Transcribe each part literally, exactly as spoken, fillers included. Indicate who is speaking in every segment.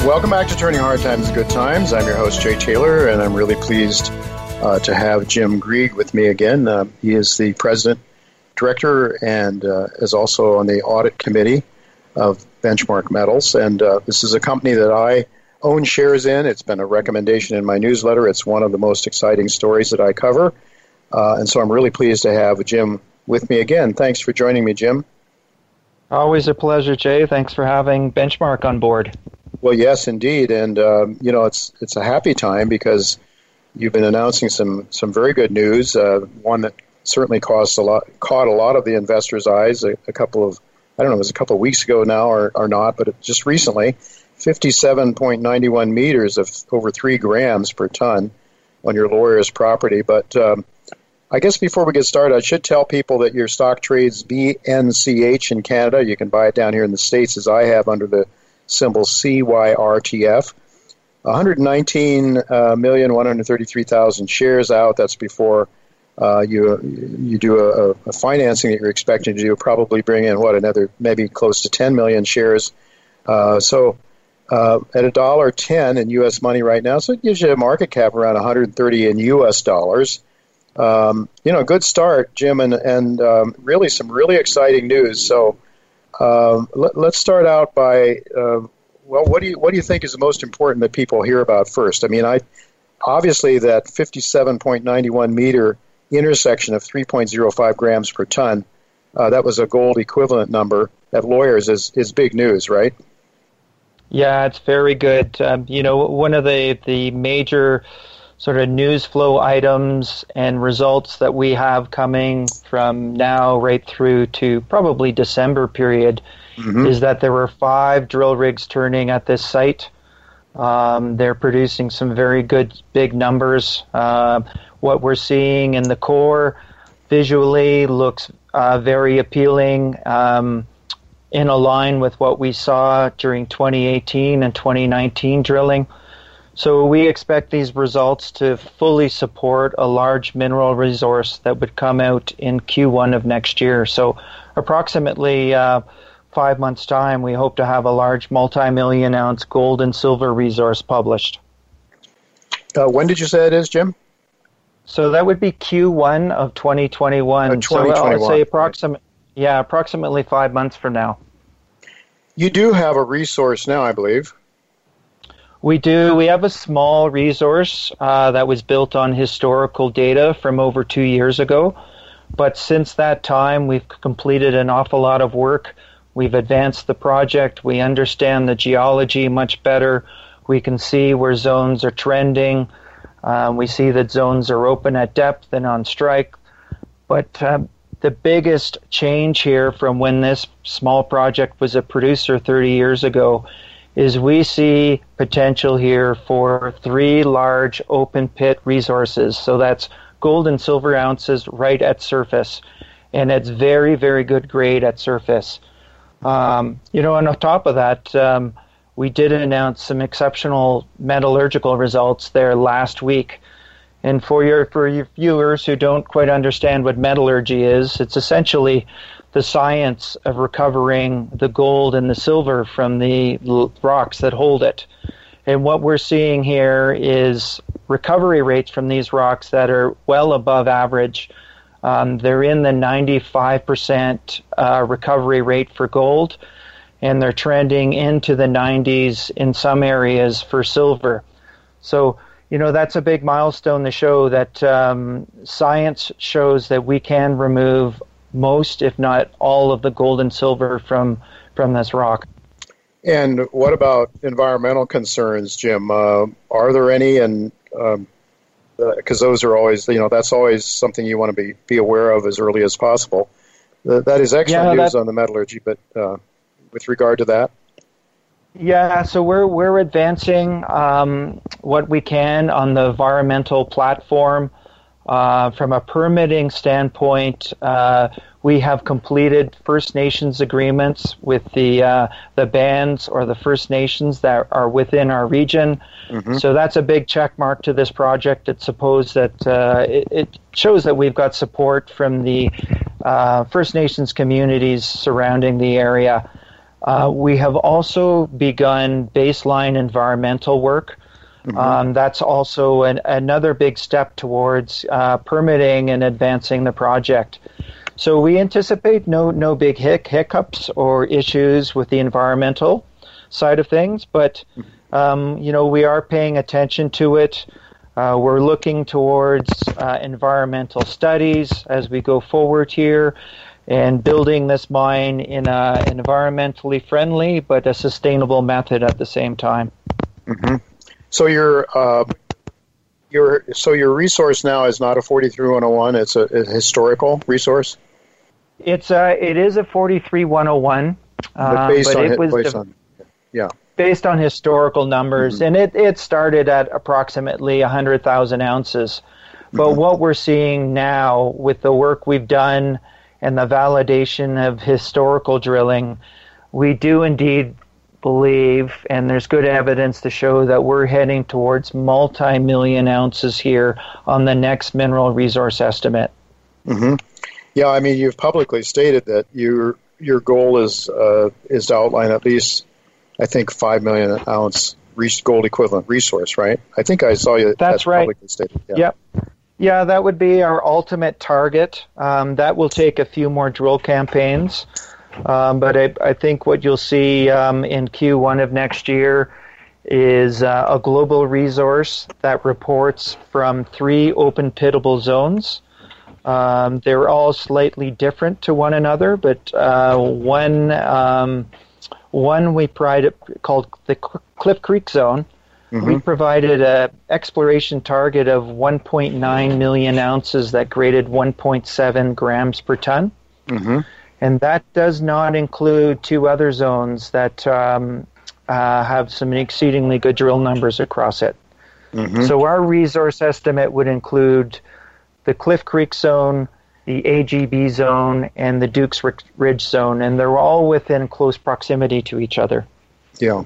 Speaker 1: Welcome back to Turning Hard Times to Good Times. I'm your host, Jay Taylor, and I'm really pleased uh, to have Jim Greig with me again. Uh, he is the president, director, and uh, is also on the audit committee of Benchmark Metals. And uh, this is a company that I own shares in. It's been a recommendation in my newsletter. It's one of the most exciting stories that I cover. Uh, and so I'm really pleased to have Jim with me again. Thanks for joining me, Jim.
Speaker 2: Always a pleasure, Jay. Thanks for having Benchmark on board.
Speaker 1: Well, yes, indeed. And, um, you know, it's it's a happy time because you've been announcing some, some very good news, uh, one that certainly caused a lot, caught a lot of the investors' eyes a, a couple of, I don't know, it was a couple of weeks ago now or, or not, but just recently, fifty-seven point nine one meters of over three grams per ton on your lawyer's property. But um, I guess before we get started, I should tell people that your stock trades B N C H in Canada. You can buy it down here in the States, as I have, under the symbol C Y R T F. one hundred nineteen million, one hundred thirty-three thousand shares out. That's before uh, you you do a, a financing that you're expecting to do. Probably bring in, what, another maybe close to ten million shares. Uh, so uh, at a dollar ten in U S money right now, so it gives you a market cap around one hundred thirty in U S dollars. Um, you know, good start, Jim, and, and um, really some really exciting news. So um, let, let's start out by, uh, well, what do you what do you think is the most important that people hear about first? I mean, I obviously that fifty-seven point nine one meter intersection of three point zero five grams per ton, uh, that was a gold equivalent number at Lawyers is, is big news, right?
Speaker 2: Yeah, it's very good. Um, you know, one of the, the major sort of news flow items and results that we have coming from now right through to probably December period mm-hmm. is that there were five drill rigs turning at this site. Um, they're producing some very good big numbers. Uh, what we're seeing in the core visually looks uh, very appealing, um, in a line with what we saw during twenty eighteen and twenty nineteen drilling. So we expect these results to fully support a large mineral resource that would come out in Q one of next year. So approximately uh, five months' time, we hope to have a large multi-million ounce gold and silver resource published.
Speaker 1: Uh, when did you say it is, Jim?
Speaker 2: So that would be Q one of twenty twenty-one.
Speaker 1: Uh, twenty twenty-one.
Speaker 2: So I'll say approximate, yeah, approximately five months from now.
Speaker 1: You do have a resource now, I believe.
Speaker 2: We do. We have a small resource uh, that was built on historical data from over two years ago. But since that time, we've completed an awful lot of work. We've advanced the project. We understand the geology much better. We can see where zones are trending. Uh, we see that zones are open at depth and on strike. But uh, the biggest change here from when this small project was a producer thirty years ago is we see potential here for three large open pit resources. So that's gold and silver ounces right at surface. And it's very, very good grade at surface. Um, you know, and on top of that, um, we did announce some exceptional metallurgical results there last week. And for your for your viewers who don't quite understand what metallurgy is, it's essentially the science of recovering the gold and the silver from the l- rocks that hold it. And what we're seeing here is recovery rates from these rocks that are well above average. Um, they're in the ninety-five percent uh, recovery rate for gold, and they're trending into the nineties in some areas for silver. So, you know, that's a big milestone to show that um, science shows that we can remove most, if not all, of the gold and silver from, from this rock.
Speaker 1: And what about environmental concerns, Jim? Uh, are there any? And um, because those are always, you know, that's always something you want to be, be aware of as early as possible. Uh, that is excellent yeah, news that, on the metallurgy, but uh, with regard to that?
Speaker 2: Yeah, so we're we're advancing um, what we can on the environmental platform. Uh, from a permitting standpoint, uh, we have completed First Nations agreements with the uh, the bands or the First Nations that are within our region. Mm-hmm. So that's a big check mark to this project. It suppose that uh, it, it shows that we've got support from the uh, First Nations communities surrounding the area. Uh, we have also begun baseline environmental work. Mm-hmm. Um, that's also an, another big step towards uh, permitting and advancing the project. So we anticipate no no big hic- hiccups or issues with the environmental side of things, but um, you know, we are paying attention to it. Uh, we're looking towards uh, environmental studies as we go forward here, and building this mine in a environmentally friendly but a sustainable method at the same time.
Speaker 1: Mm-hmm. So your uh, your so your resource now is not a forty-three one oh one; it's a, a historical resource.
Speaker 2: It's a it is a forty-three one oh one,
Speaker 1: but based
Speaker 2: um, but
Speaker 1: on
Speaker 2: it was
Speaker 1: based
Speaker 2: de-
Speaker 1: on yeah
Speaker 2: based on historical numbers, mm-hmm. and it it started at approximately a hundred thousand ounces. But mm-hmm. what we're seeing now with the work we've done and the validation of historical drilling, we do indeed believe, and there's good evidence to show that we're heading towards multi-million ounces here on the next mineral resource estimate.
Speaker 1: Mm-hmm. Yeah, I mean, you've publicly stated that your your goal is uh, is to outline at least, I think, five million ounce gold equivalent resource, right? I think I saw you.
Speaker 2: That's right.
Speaker 1: Publicly stated. Yeah.
Speaker 2: Yep. Yeah, that would be our ultimate target. Um, that will take a few more drill campaigns. Um, but I, I think what you'll see um, in Q one of next year is uh, a global resource that reports from three open pitable zones. Um, they're all slightly different to one another, but uh, one um, one we provided called the Cliff Creek Zone. Mm-hmm. We provided an exploration target of one point nine million ounces that graded one point seven grams per ton.
Speaker 1: Mm-hmm.
Speaker 2: And that does not include two other zones that um, uh, have some exceedingly good drill numbers across it. Mm-hmm. So our resource estimate would include the Cliff Creek Zone, the A G B Zone, and the Dukes Ridge Zone, and they're all within close proximity to each other.
Speaker 1: Yeah.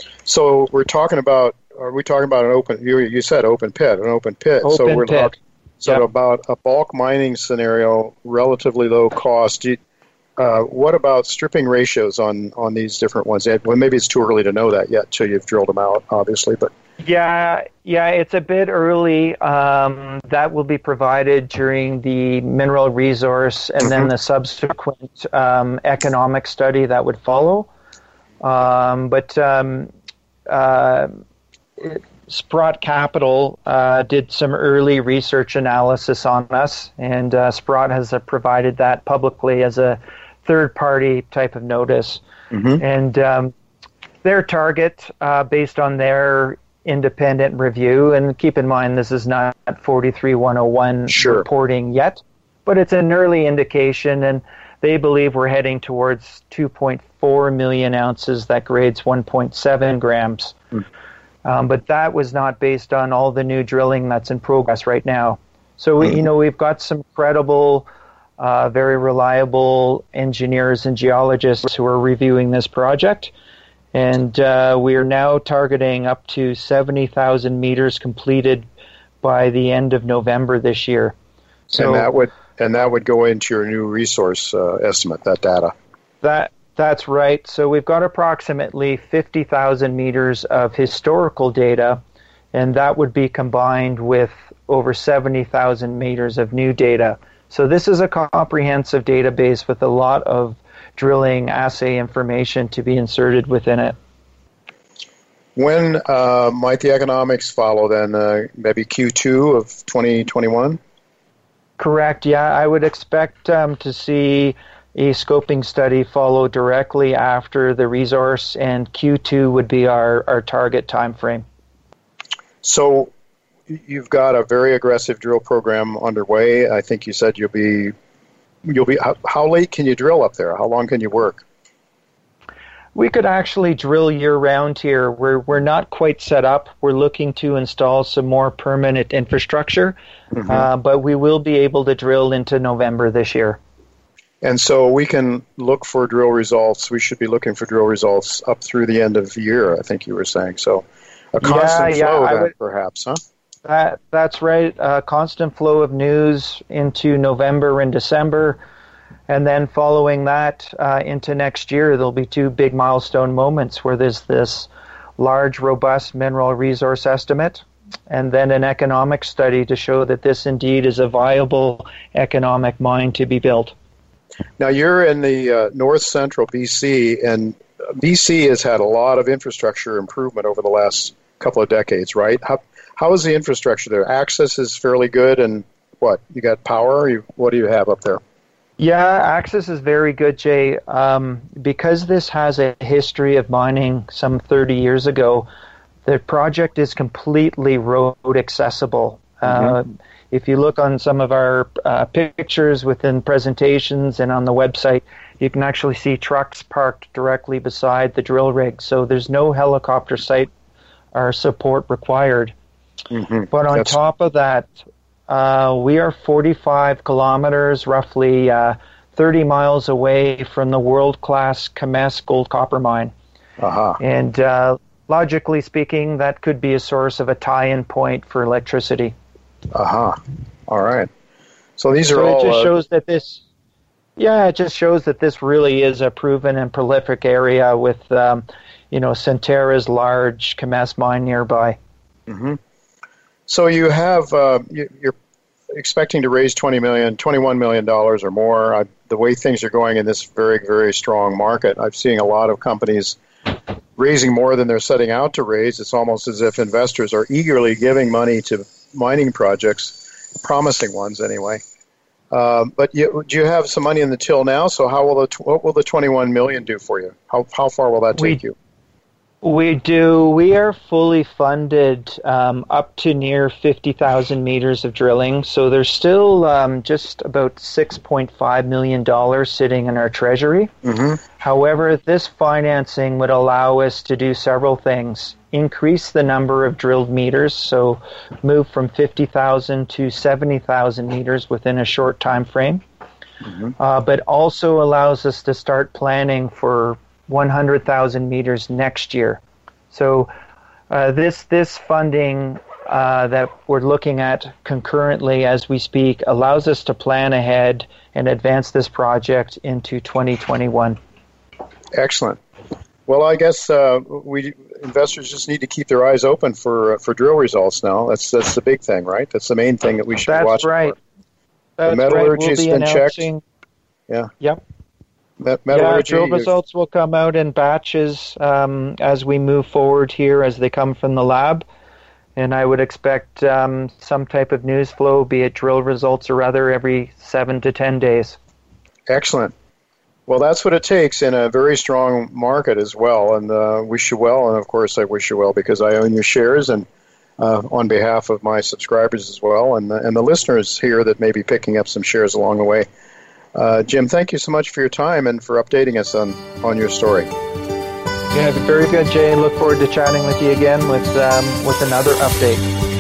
Speaker 1: So we're talking about, are we talking about an open, you, you said open pit, an open pit.
Speaker 2: Open
Speaker 1: so we're
Speaker 2: pit.
Speaker 1: talking so
Speaker 2: yep.
Speaker 1: about a bulk mining scenario, relatively low cost. Do you, Uh, what about stripping ratios on, on these different ones? Well, maybe it's too early to know that yet till you've drilled them out, obviously. But
Speaker 2: yeah, yeah, it's a bit early. Um, that will be provided during the mineral resource and mm-hmm. then the subsequent um, economic study that would follow. Um, but um, uh, it, Sprott Capital uh, did some early research analysis on us, and uh, Sprott has uh, provided that publicly as a third-party type of notice. Mm-hmm. And um, their target, uh, based on their independent review, and keep in mind this is not forty-three one oh one
Speaker 1: sure.
Speaker 2: reporting yet, but it's an early indication, and they believe we're heading towards two point four million ounces that grades one point seven grams. Mm. Um, but that was not based on all the new drilling that's in progress right now. So, we, you know, we've got some credible, uh, very reliable engineers and geologists who are reviewing this project. And uh, we are now targeting up to seventy thousand meters completed by the end of November this year. So
Speaker 1: and that would and that would go into your new resource uh, estimate, that data.
Speaker 2: That That's right. So we've got approximately fifty thousand meters of historical data, and that would be combined with over seventy thousand meters of new data. So this is a comprehensive database with a lot of drilling assay information to be inserted within it.
Speaker 1: When uh, might the economics follow then? Uh, maybe Q two of twenty twenty-one?
Speaker 2: Correct, yeah. I would expect um, to see a scoping study follow directly after the resource, and Q two would be our, our target time frame.
Speaker 1: So you've got a very aggressive drill program underway. I think you said you'll be you'll be how, how late can you drill up there? How long can you work?
Speaker 2: We could actually drill year-round here. We're we're not quite set up. We're looking to install some more permanent infrastructure, mm-hmm. uh, but we will be able to drill into November this year.
Speaker 1: And so we can look for drill results. We should be looking for drill results up through the end of the year, I think you were saying. So a constant
Speaker 2: yeah,
Speaker 1: flow
Speaker 2: yeah,
Speaker 1: then,
Speaker 2: would,
Speaker 1: perhaps, huh?
Speaker 2: That, that's right. A constant flow of news into November and December. And then following that uh, into next year, there'll be two big milestone moments where there's this large, robust mineral resource estimate and then an economic study to show that this indeed is a viable economic mine to be built.
Speaker 1: Now, you're in the uh, north central B C, and B C has had a lot of infrastructure improvement over the last couple of decades, right? How how is the infrastructure there? Access is fairly good, and what? You got power? You, what do you have up there?
Speaker 2: Yeah, access is very good, Jay. Um, because this has a history of mining some thirty years ago, the project is completely road accessible. Mm-hmm. Uh, if you look on some of our uh, pictures within presentations and on the website, you can actually see trucks parked directly beside the drill rig. So there's no helicopter site or support required. Mm-hmm. But on That's... top of that, uh, we are forty-five kilometers, roughly uh, thirty miles away from the world-class Kemess gold copper mine. Uh-huh. And uh, logically speaking, that could be a source of a tie-in point for electricity.
Speaker 1: Uh-huh. All right. So these are
Speaker 2: so
Speaker 1: all...
Speaker 2: it just
Speaker 1: uh,
Speaker 2: shows that this... Yeah, it just shows that this really is a proven and prolific area with, um, you know, Centerra's large Kemess mine nearby.
Speaker 1: Mm-hmm. So you have... Uh, you, you're expecting to raise twenty million dollars, twenty-one million dollars or more. I, the way things are going in this very, very strong market, I'm seeing a lot of companies raising more than they're setting out to raise. It's almost as if investors are eagerly giving money to mining projects, promising ones anyway. Uh, but you, do you have some money in the till now? So how will the what will the twenty-one million dollars do for you? How how far will that take
Speaker 2: we,
Speaker 1: you?
Speaker 2: We do. We are fully funded um, up to near fifty thousand meters of drilling. So there's still um, just about six point five million dollars sitting in our treasury. Mm-hmm. However, this financing would allow us to do several things. Increase the number of drilled meters, so move from fifty thousand to seventy thousand meters within a short time frame. Mm-hmm. Uh, but also allows us to start planning for one hundred thousand meters next year. So uh, this this funding uh, that we're looking at concurrently as we speak allows us to plan ahead and advance this project into twenty twenty-one.
Speaker 1: Excellent. Well, I guess uh, we investors just need to keep their eyes open for uh, for drill results now. That's that's the big thing, right? That's the main thing that we should
Speaker 2: that's
Speaker 1: watch
Speaker 2: right.
Speaker 1: for.
Speaker 2: That's
Speaker 1: the metallurgy's
Speaker 2: right. We'll be
Speaker 1: been
Speaker 2: announcing...
Speaker 1: checked. Yeah.
Speaker 2: Yep.
Speaker 1: Met- metallurgy,
Speaker 2: yeah, drill results will come out in batches um, as we move forward here, as they come from the lab. And I would expect um, some type of news flow, be it drill results or other, every seven to ten days.
Speaker 1: Excellent. Well, that's what it takes in a very strong market as well, and uh, wish you well. And, of course, I wish you well because I own your shares, and uh, on behalf of my subscribers as well, and the, and the listeners here that may be picking up some shares along the way. Uh, Jim, thank you so much for your time and for updating us on, on your story.
Speaker 2: Yeah, very good, Jay. Look forward to chatting with you again with um, with another update.